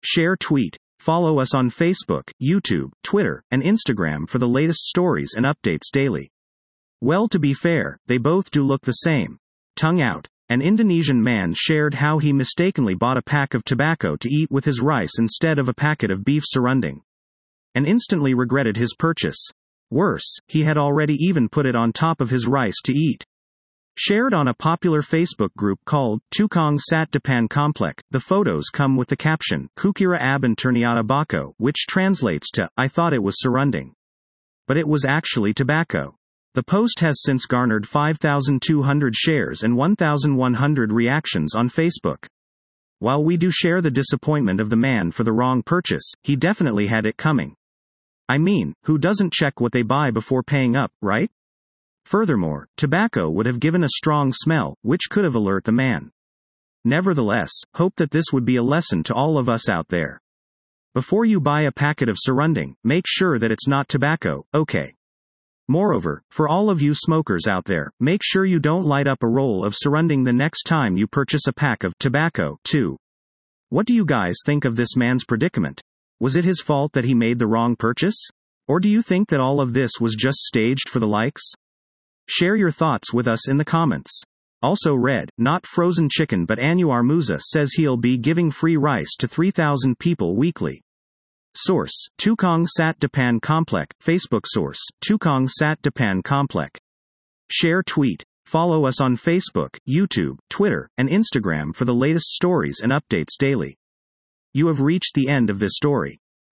Share tweet. Follow us on Facebook, YouTube, Twitter, and Instagram for the latest stories and updates daily. Well, to be fair, they both do look the same. Tongue out. An Indonesian man shared how he mistakenly bought a pack of tobacco to eat with his rice instead of a packet of beef serunding, and instantly regretted his purchase. Worse, he had already even put it on top of his rice to eat. Shared on a popular Facebook group called Tukang Sate Depan Komplek, the photos come with the caption, Kukira Aban Ternyata Bako, which translates to, I thought it was serunding. But it was actually tobacco. The post has since garnered 5,200 shares and 1,100 reactions on Facebook. While we do share the disappointment of the man for the wrong purchase, he definitely had it coming. I mean, who doesn't check what they buy before paying up, right? Furthermore, tobacco would have given a strong smell, which could have alerted the man. Nevertheless, hope that this would be a lesson to all of us out there. Before you buy a packet of serunding, make sure that it's not tobacco, okay? Moreover, for all of you smokers out there, make sure you don't light up a roll of serunding the next time you purchase a pack of tobacco, too. What do you guys think of this man's predicament? Was it his fault that he made the wrong purchase? Or do you think that all of this was just staged for the likes? Share your thoughts with us in the comments. Also read, not frozen chicken but Anwar Musa says he'll be giving free rice to 3,000 people weekly. Source, Tukang Sate Depan Komplek, Facebook source, Tukang Sate Depan Komplek. Share tweet. Follow us on Facebook, YouTube, Twitter, and Instagram for the latest stories and updates daily. You have reached the end of this story.